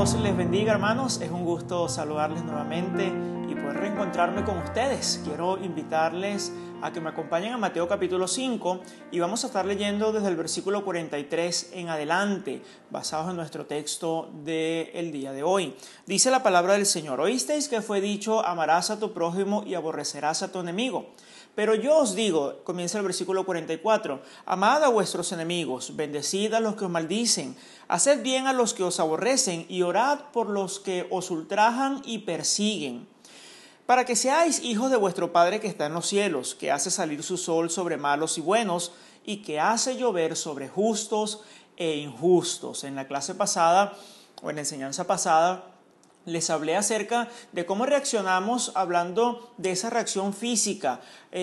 Dios les bendiga, hermanos. Es un gusto saludarles nuevamente y poder reencontrarme con ustedes. Quiero invitarles a que me acompañen a Mateo capítulo 5 y vamos a estar leyendo desde el versículo 43 en adelante, basados en nuestro texto del día de hoy. Dice la palabra del Señor: oísteis que fue dicho, amarás a tu prójimo y aborrecerás a tu enemigo. Pero yo os digo, comienza el versículo 44, amad a vuestros enemigos, bendecid a los que os maldicen, haced bien a los que os aborrecen y orad por los que os ultrajan y persiguen, para que seáis hijos de vuestro Padre que está en los cielos, que hace salir su sol sobre malos y buenos y que hace llover sobre justos e injustos. En la clase pasada o en la enseñanza pasada les hablé acerca de cómo reaccionamos hablando de esa reacción física,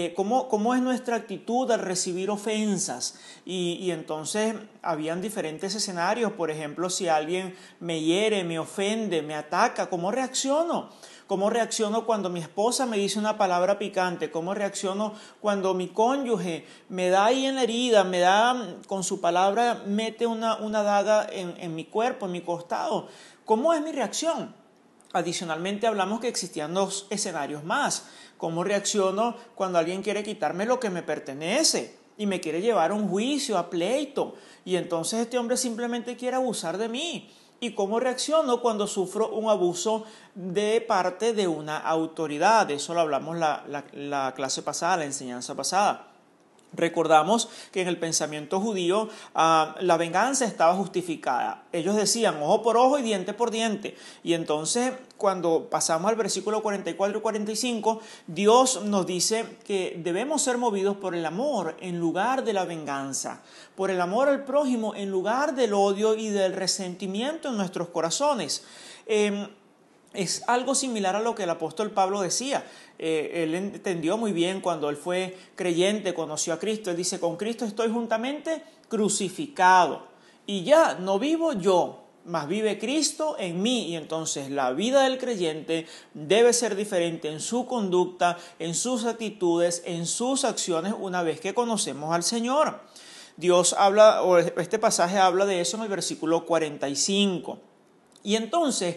cómo es nuestra actitud al recibir ofensas. Y entonces habían diferentes escenarios. Por ejemplo, si alguien me hiere, me ofende, me ataca, ¿cómo reacciono? ¿Cómo reacciono cuando mi esposa me dice una palabra picante? ¿Cómo reacciono cuando mi cónyuge me da ahí en la herida, me da con su palabra, mete una daga en mi cuerpo, en mi costado? ¿Cómo es mi reacción? Adicionalmente hablamos que existían dos escenarios más. ¿Cómo reacciono cuando alguien quiere quitarme lo que me pertenece y me quiere llevar a un juicio, a pleito? Y entonces este hombre simplemente quiere abusar de mí. ¿Y cómo reacciono cuando sufro un abuso de parte de una autoridad? De eso lo hablamos la clase pasada, la enseñanza pasada. Recordamos que en el pensamiento judío la venganza estaba justificada. Ellos decían ojo por ojo y diente por diente. Y entonces cuando pasamos al versículo 44 y 45, Dios nos dice que debemos ser movidos por el amor en lugar de la venganza, por el amor al prójimo en lugar del odio y del resentimiento en nuestros corazones. Es algo similar a lo que el apóstol Pablo decía. Él entendió muy bien cuando él fue creyente, conoció a Cristo. Él dice, con Cristo estoy juntamente crucificado. Y ya no vivo yo, mas vive Cristo en mí. Y entonces la vida del creyente debe ser diferente en su conducta, en sus actitudes, en sus acciones una vez que conocemos al Señor. Dios habla, o este pasaje habla de eso en el versículo 45. Y entonces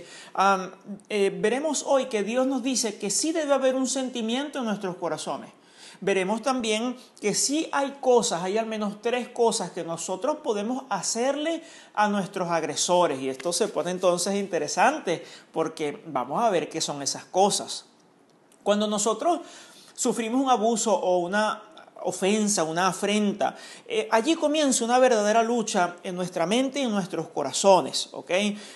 veremos hoy que Dios nos dice que sí debe haber un sentimiento en nuestros corazones. Veremos también que sí hay cosas, hay al menos 3 cosas que nosotros podemos hacerle a nuestros agresores. Y esto se pone entonces interesante porque vamos a ver qué son esas cosas. Cuando nosotros sufrimos un abuso o una ofensa, una afrenta, allí comienza una verdadera lucha en nuestra mente y en nuestros corazones, ¿ok?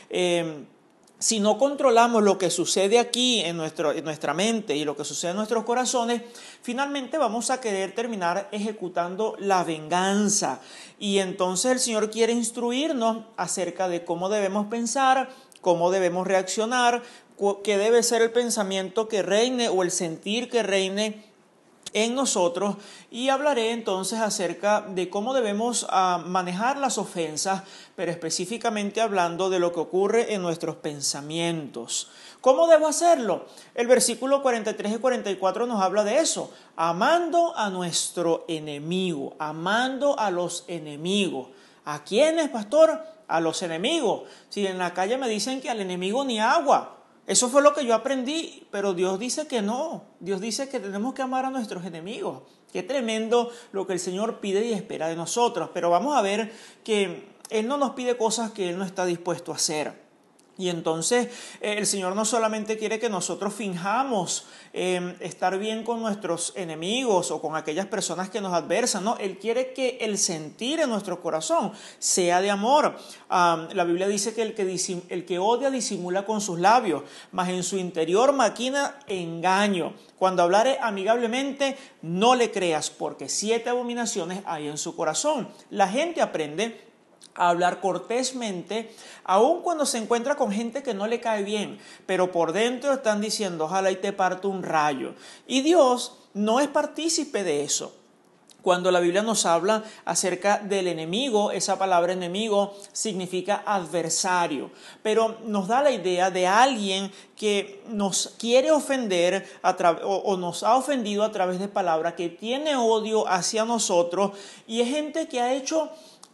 Si no controlamos lo que sucede aquí en nuestra mente y lo que sucede en nuestros corazones, finalmente vamos a querer terminar ejecutando la venganza. Y entonces el Señor quiere instruirnos acerca de cómo debemos pensar, cómo debemos reaccionar, qué debe ser el pensamiento que reine o el sentir que reine en nosotros, y hablaré entonces acerca de cómo debemos manejar las ofensas, pero específicamente hablando de lo que ocurre en nuestros pensamientos. ¿Cómo debo hacerlo? El versículo 43 y 44 nos habla de eso, amando a nuestro enemigo, amando a los enemigos. ¿A quiénes, pastor? A los enemigos. Si en la calle me dicen que al enemigo ni agua, eso fue lo que yo aprendí, pero Dios dice que no. Dios dice que tenemos que amar a nuestros enemigos. Qué tremendo lo que el Señor pide y espera de nosotros. Pero vamos a ver que Él no nos pide cosas que Él no está dispuesto a hacer. Y entonces el Señor no solamente quiere que nosotros finjamos estar bien con nuestros enemigos o con aquellas personas que nos adversan, no, Él quiere que el sentir en nuestro corazón sea de amor. La Biblia dice que el que odia disimula con sus labios, mas en su interior maquina engaño. Cuando hablare amigablemente, no le creas, porque 7 abominaciones hay en su corazón. La gente aprende a hablar cortésmente, aun cuando se encuentra con gente que no le cae bien, pero por dentro están diciendo, ojalá y te parto un rayo. Y Dios no es partícipe de eso. Cuando la Biblia nos habla acerca del enemigo, esa palabra enemigo significa adversario, pero nos da la idea de alguien que nos quiere ofender o nos ha ofendido a través de palabras, que tiene odio hacia nosotros, y es gente que ha hecho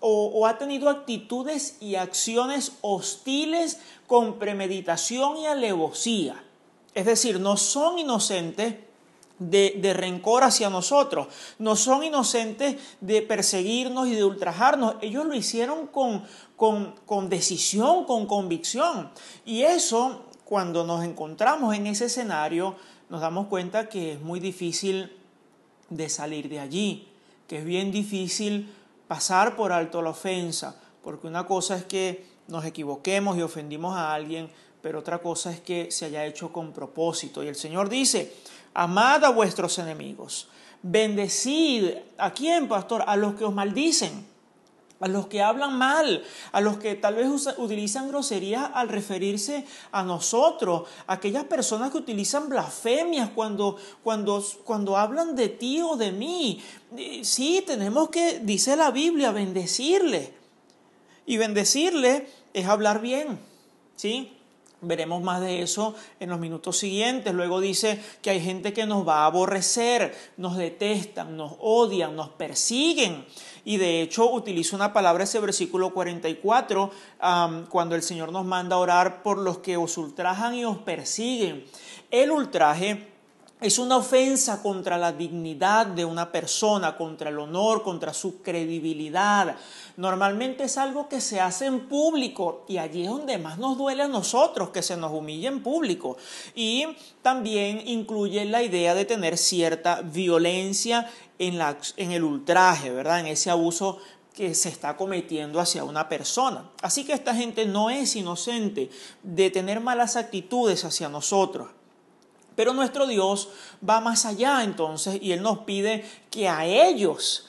o ha tenido actitudes y acciones hostiles con premeditación y alevosía. Es decir, no son inocentes de rencor hacia nosotros, no son inocentes de perseguirnos y de ultrajarnos. Ellos lo hicieron con decisión, con convicción. Y eso, cuando nos encontramos en ese escenario, nos damos cuenta que es muy difícil de salir de allí, que es bien difícil pasar por alto la ofensa, porque una cosa es que nos equivoquemos y ofendimos a alguien, pero otra cosa es que se haya hecho con propósito. Y el Señor dice: amad a vuestros enemigos, bendecid. ¿A quién, pastor? A los que os maldicen, a los que hablan mal, a los que tal vez utilizan groserías al referirse a nosotros, a aquellas personas que utilizan blasfemias cuando hablan de ti o de mí. Sí, tenemos que, dice la Biblia, bendecirle. Y bendecirle es hablar bien, ¿sí? Veremos más de eso en los minutos siguientes. Luego dice que hay gente que nos va a aborrecer, nos detestan, nos odian, nos persiguen. Y de hecho utiliza una palabra, ese versículo 44, cuando el Señor nos manda a orar por los que os ultrajan y os persiguen. El ultraje es una ofensa contra la dignidad de una persona, contra el honor, contra su credibilidad. Normalmente es algo que se hace en público y allí es donde más nos duele a nosotros, que se nos humille en público. Y también incluye la idea de tener cierta violencia en el ultraje, ¿verdad? En ese abuso que se está cometiendo hacia una persona. Así que esta gente no es inocente de tener malas actitudes hacia nosotros. Pero nuestro Dios va más allá entonces y Él nos pide que a ellos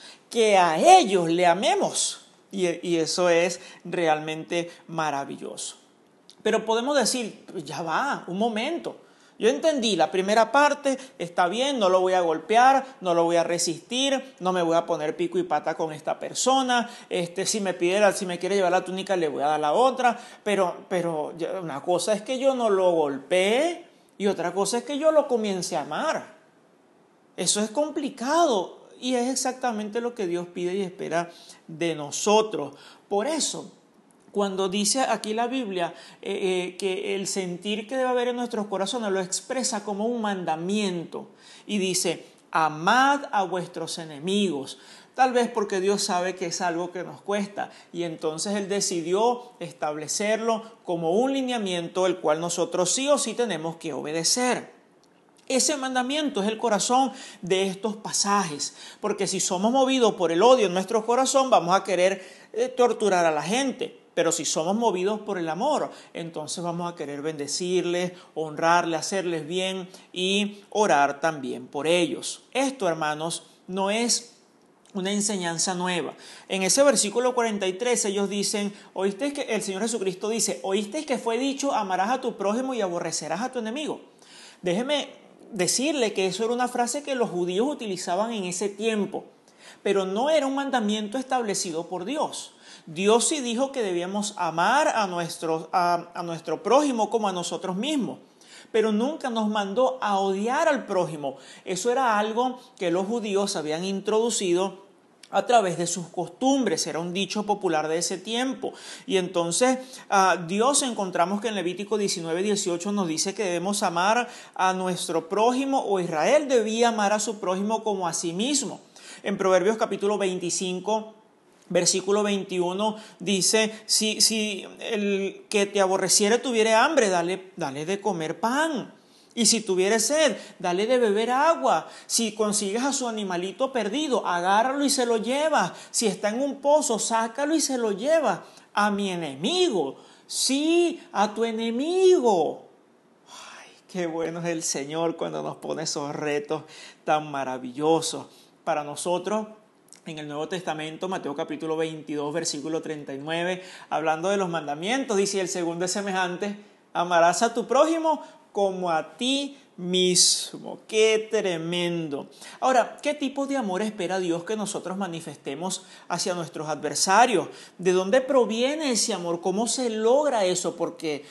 le amemos. Y eso es realmente maravilloso. Pero podemos decir, ya va, un momento. Yo entendí la primera parte, está bien, no lo voy a golpear, no lo voy a resistir, no me voy a poner pico y pata con esta persona, si me quiere llevar la túnica le voy a dar la otra, pero una cosa es que yo no lo golpeé y otra cosa es que yo lo comience a amar. Eso es complicado y es exactamente lo que Dios pide y espera de nosotros. Por eso, cuando dice aquí la Biblia que el sentir que debe haber en nuestros corazones lo expresa como un mandamiento y dice: amad a vuestros enemigos. Tal vez porque Dios sabe que es algo que nos cuesta y entonces Él decidió establecerlo como un lineamiento el cual nosotros sí o sí tenemos que obedecer. Ese mandamiento es el corazón de estos pasajes, porque si somos movidos por el odio en nuestro corazón vamos a querer torturar a la gente. Pero si somos movidos por el amor, entonces vamos a querer bendecirles, honrarles, hacerles bien y orar también por ellos. Esto, hermanos, no es una enseñanza nueva. En ese versículo 43 ellos dicen, oísteis que el Señor Jesucristo dice, oísteis que fue dicho, amarás a tu prójimo y aborrecerás a tu enemigo. Déjeme decirle que eso era una frase que los judíos utilizaban en ese tiempo, pero no era un mandamiento establecido por Dios. Dios sí dijo que debíamos amar a nuestro prójimo como a nosotros mismos, pero nunca nos mandó a odiar al prójimo. Eso era algo que los judíos habían introducido a través de sus costumbres, era un dicho popular de ese tiempo. Y entonces Dios, encontramos que en Levítico 19:18 nos dice que debemos amar a nuestro prójimo, o Israel debía amar a su prójimo como a sí mismo. En Proverbios capítulo 25, versículo 21 dice, si el que te aborreciere tuviere hambre, dale de comer pan. Y si tuviere sed, dale de beber agua. Si consigues a su animalito perdido, agárralo y se lo lleva. Si está en un pozo, sácalo y se lo lleva. A mi enemigo, sí, a tu enemigo. Ay, qué bueno es el Señor cuando nos pone esos retos tan maravillosos para nosotros. En el Nuevo Testamento, Mateo capítulo 22, versículo 39, hablando de los mandamientos, dice: el segundo es semejante, amarás a tu prójimo como a ti mismo. ¡Qué tremendo! Ahora, ¿qué tipo de amor espera Dios que nosotros manifestemos hacia nuestros adversarios? ¿De dónde proviene ese amor? ¿Cómo se logra eso? Porque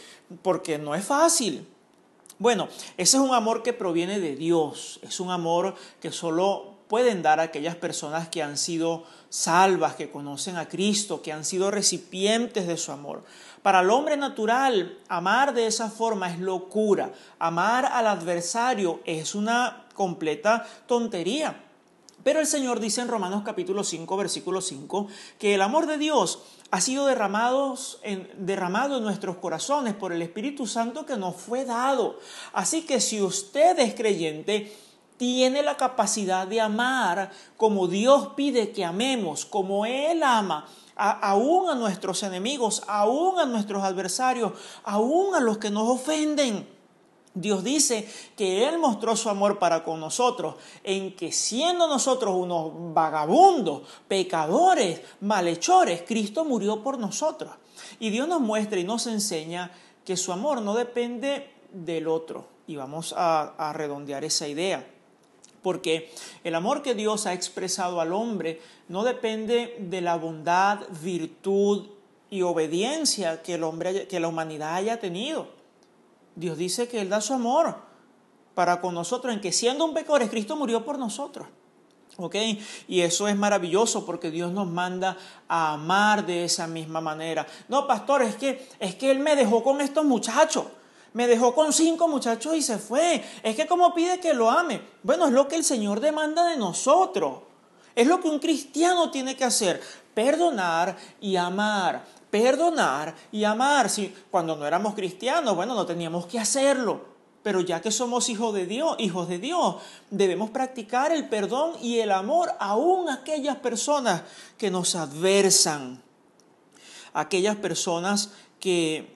no es fácil. Bueno, ese es un amor que proviene de Dios, es un amor que solo pueden dar aquellas personas que han sido salvas, que conocen a Cristo, que han sido recipientes de su amor. Para el hombre natural, amar de esa forma es locura. Amar al adversario es una completa tontería. Pero el Señor dice en Romanos capítulo 5, versículo 5, que el amor de Dios ha sido derramado en nuestros corazones por el Espíritu Santo que nos fue dado. Así que si usted es creyente, tiene la capacidad de amar como Dios pide que amemos, como Él ama, aún a nuestros enemigos, aún a nuestros adversarios, aún a los que nos ofenden. Dios dice que Él mostró su amor para con nosotros, en que siendo nosotros unos vagabundos, pecadores, malhechores, Cristo murió por nosotros. Y Dios nos muestra y nos enseña que su amor no depende del otro. Y vamos a redondear esa idea. Porque el amor que Dios ha expresado al hombre no depende de la bondad, virtud y obediencia que la humanidad haya tenido. Dios dice que Él da su amor para con nosotros, en que siendo un pecador, Cristo murió por nosotros. ¿Ok? Y eso es maravilloso porque Dios nos manda a amar de esa misma manera. No, pastor, es que Él me dejó con estos muchachos. Me dejó con 5 muchachos y se fue. Es que ¿cómo pide que lo ame? Bueno, es lo que el Señor demanda de nosotros. Es lo que un cristiano tiene que hacer. Perdonar y amar. Perdonar y amar. Si cuando no éramos cristianos, bueno, no teníamos que hacerlo. Pero ya que somos hijos de Dios, debemos practicar el perdón y el amor aún a aquellas personas que nos adversan. Aquellas personas que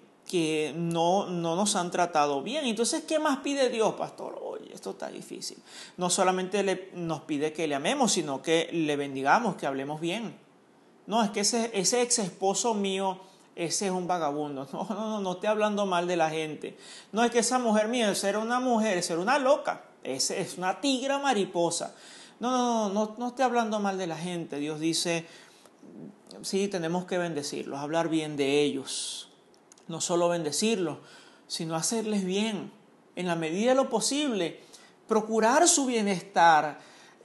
no nos han tratado bien. Entonces, ¿qué más pide Dios, pastor? Oye, esto está difícil. No solamente nos pide que le amemos, sino que le bendigamos, que hablemos bien. No, es que ese ex esposo mío, ese es un vagabundo. No estoy hablando mal de la gente. No, es que esa mujer mía, era una mujer, era una loca. Ese es una tigra mariposa. No estoy hablando mal de la gente. Dios dice, sí, tenemos que bendecirlos, hablar bien de ellos. No solo bendecirlos, sino hacerles bien. En la medida de lo posible, procurar su bienestar.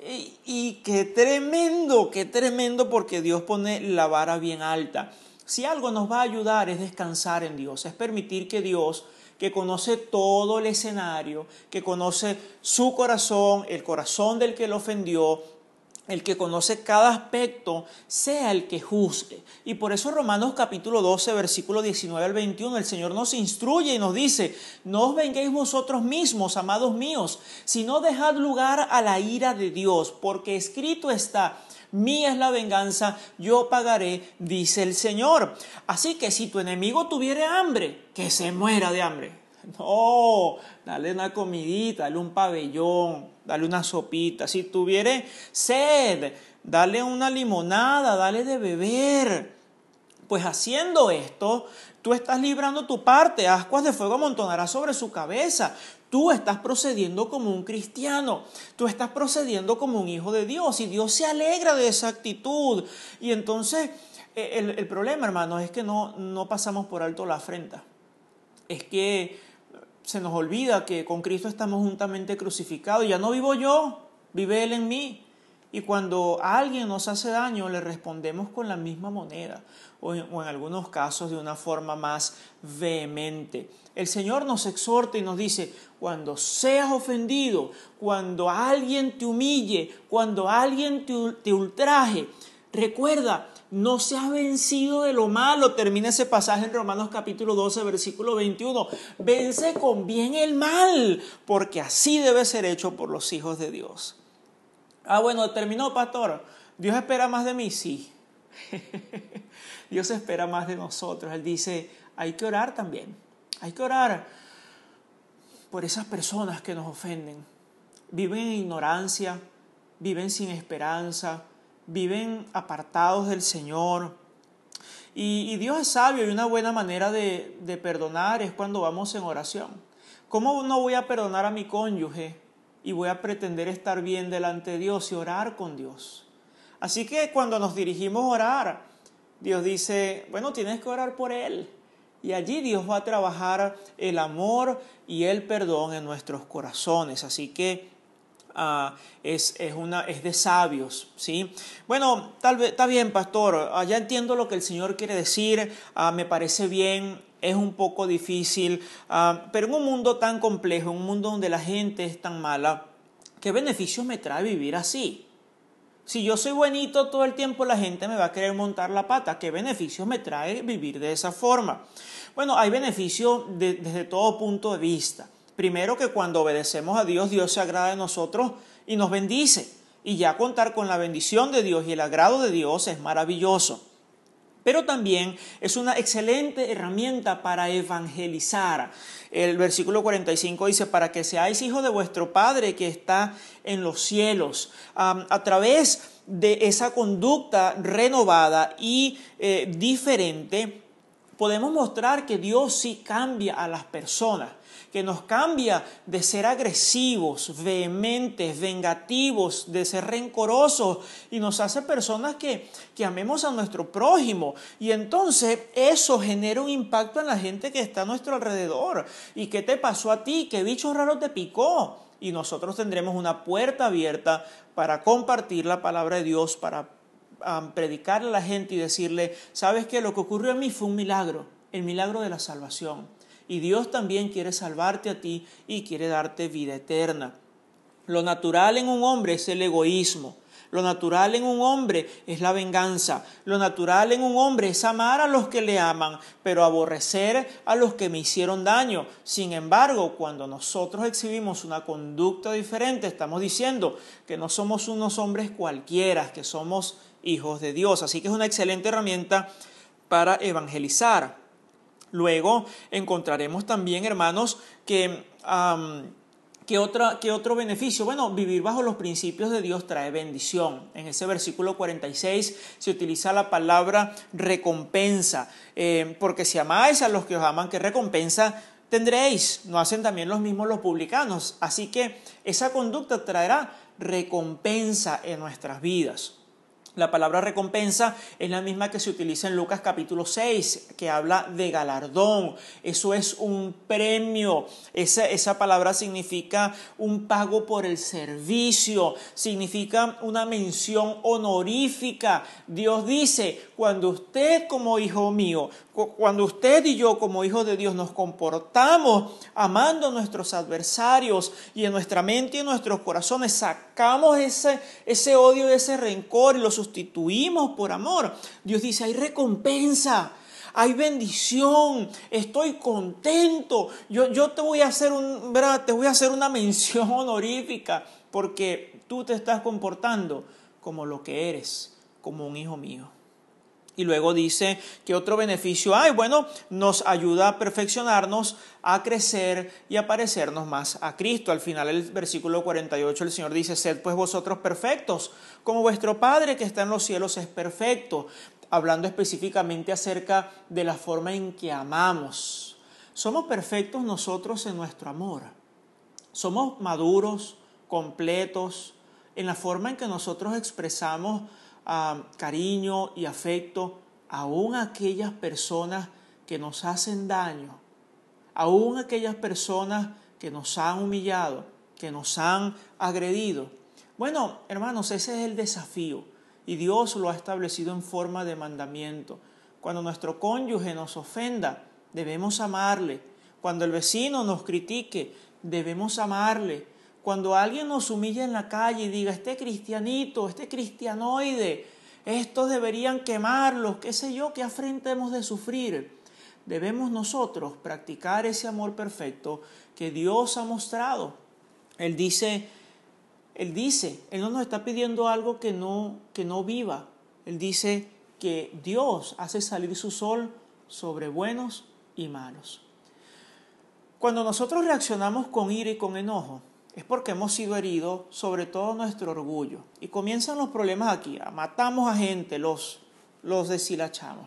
Y qué tremendo porque Dios pone la vara bien alta. Si algo nos va a ayudar es descansar en Dios, es permitir que Dios, que conoce todo el escenario, que conoce su corazón, el corazón del que lo ofendió, el que conoce cada aspecto, sea el que juzgue. Y por eso Romanos capítulo 12, versículo 19 al 21, el Señor nos instruye y nos dice, no os venguéis vosotros mismos, amados míos, sino dejad lugar a la ira de Dios, porque escrito está, mía es la venganza, yo pagaré, dice el Señor. Así que si tu enemigo tuviere hambre, que se muera de hambre. No, dale una comidita, dale un pabellón, dale una sopita. Si tuviere sed, dale una limonada, dale de beber. Pues haciendo esto, tú estás librando tu parte, ascuas de fuego amontonarás sobre su cabeza. Tú estás procediendo como un cristiano, tú estás procediendo como un hijo de Dios y Dios se alegra de esa actitud. Y entonces el problema, hermanos, es que no pasamos por alto la afrenta. Es que se nos olvida que con Cristo estamos juntamente crucificados. Ya no vivo yo, vive Él en mí. Y cuando alguien nos hace daño, le respondemos con la misma moneda, o en algunos casos de una forma más vehemente. El Señor nos exhorta y nos dice, cuando seas ofendido, cuando alguien te humille, cuando alguien te ultraje, recuerda, no seas vencido de lo malo. Termina ese pasaje en Romanos capítulo 12, versículo 21. Vence con bien el mal, porque así debe ser hecho por los hijos de Dios. Bueno, terminó, pastor. ¿Dios espera más de mí? Sí. Dios espera más de nosotros. Él dice, hay que orar también. Hay que orar por esas personas que nos ofenden. Viven en ignorancia, viven sin esperanza, viven apartados del Señor. Y Dios es sabio y una buena manera de perdonar es cuando vamos en oración. ¿Cómo no voy a perdonar a mi cónyuge y voy a pretender estar bien delante de Dios y orar con Dios? Así que cuando nos dirigimos a orar, Dios dice, bueno, tienes que orar por él. Y allí Dios va a trabajar el amor y el perdón en nuestros corazones. Así que es de sabios, ¿sí? Bueno, tal vez está bien, pastor, ya entiendo lo que el Señor quiere decir, me parece bien, es un poco difícil, pero en un mundo tan complejo, en un mundo donde la gente es tan mala, ¿qué beneficios me trae vivir así? Si yo soy buenito todo el tiempo, la gente me va a querer montar la pata. ¿Qué beneficios me trae vivir de esa forma? Bueno, hay beneficios desde todo punto de vista. Primero, que cuando obedecemos a Dios, Dios se agrada de nosotros y nos bendice. Y ya contar con la bendición de Dios y el agrado de Dios es maravilloso. Pero también es una excelente herramienta para evangelizar. El versículo 45 dice, para que seáis hijos de vuestro Padre que está en los cielos. A través de esa conducta renovada y diferente, podemos mostrar que Dios sí cambia a las personas, que nos cambia de ser agresivos, vehementes, vengativos, de ser rencorosos, y nos hace personas que amemos a nuestro prójimo. Y entonces eso genera un impacto en la gente que está a nuestro alrededor. ¿Y qué te pasó a ti? ¿Qué bicho raro te picó? Y nosotros tendremos una puerta abierta para compartir la palabra de Dios, para predicarle a la gente y decirle, ¿sabes qué? Lo que ocurrió a mí fue un milagro, el milagro de la salvación. Y Dios también quiere salvarte a ti y quiere darte vida eterna. Lo natural en un hombre es el egoísmo. Lo natural en un hombre es la venganza. Lo natural en un hombre es amar a los que le aman, pero aborrecer a los que me hicieron daño. Sin embargo, cuando nosotros exhibimos una conducta diferente, estamos diciendo que no somos unos hombres cualquiera, que somos hijos de Dios. Así que es una excelente herramienta para evangelizar. Luego encontraremos también, hermanos, ¿qué otro beneficio? Bueno, vivir bajo los principios de Dios trae bendición. En ese versículo 46 se utiliza la palabra recompensa, porque si amáis a los que os aman, ¿qué recompensa tendréis? ¿No hacen también los mismos los publicanos? Así que esa conducta traerá recompensa en nuestras vidas. La palabra recompensa es la misma que se utiliza en Lucas capítulo 6, que habla de galardón. Eso es un premio. Esa palabra significa un pago por el servicio, significa una mención honorífica. Dios dice, cuando usted como hijo mío, cuando usted y yo como hijos de Dios nos comportamos amando a nuestros adversarios, y en nuestra mente y en nuestros corazones sacamos ese odio y ese rencor y lo sustituimos por amor, Dios dice, hay recompensa, hay bendición, estoy contento, yo te voy a hacer una mención honorífica porque tú te estás comportando como lo que eres, como un hijo mío. Y luego dice que otro beneficio hay, bueno, nos ayuda a perfeccionarnos, a crecer y a parecernos más a Cristo. Al final del versículo 48 el Señor dice, sed pues vosotros perfectos, como vuestro Padre que está en los cielos es perfecto. Hablando específicamente acerca de la forma en que amamos. Somos perfectos nosotros en nuestro amor. Somos maduros, completos, en la forma en que nosotros expresamos cariño y afecto aún a aquellas personas que nos hacen daño, aún a aquellas personas que nos han humillado, que nos han agredido. Bueno, hermanos, ese es el desafío y Dios lo ha establecido en forma de mandamiento. Cuando nuestro cónyuge nos ofenda, debemos amarle. Cuando el vecino nos critique, debemos amarle. Cuando alguien nos humilla en la calle y diga, este cristianito, este cristianoide, estos deberían quemarlos, qué sé yo, qué afrenta hemos de sufrir. Debemos nosotros practicar ese amor perfecto que Dios ha mostrado. Él no nos está pidiendo algo que no viva. Él dice que Dios hace salir su sol sobre buenos y malos. Cuando nosotros reaccionamos con ira y con enojo, es porque hemos sido heridos, sobre todo nuestro orgullo. Y comienzan los problemas aquí. Matamos a gente, los deshilachamos.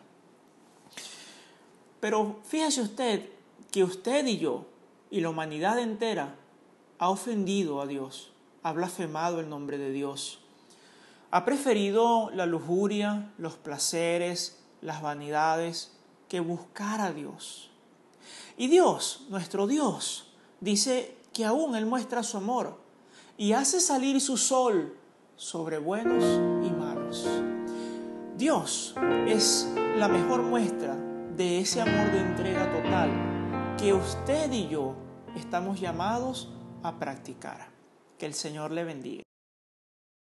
Pero fíjese usted que usted y yo, y la humanidad entera, ha ofendido a Dios, ha blasfemado el nombre de Dios. Ha preferido la lujuria, los placeres, las vanidades, que buscar a Dios. Y Dios, nuestro Dios, dice que aún Él muestra su amor. y hace salir su sol sobre buenos y malos. Dios es la mejor muestra de ese amor de entrega total que usted y yo estamos llamados a practicar. Que el Señor le bendiga.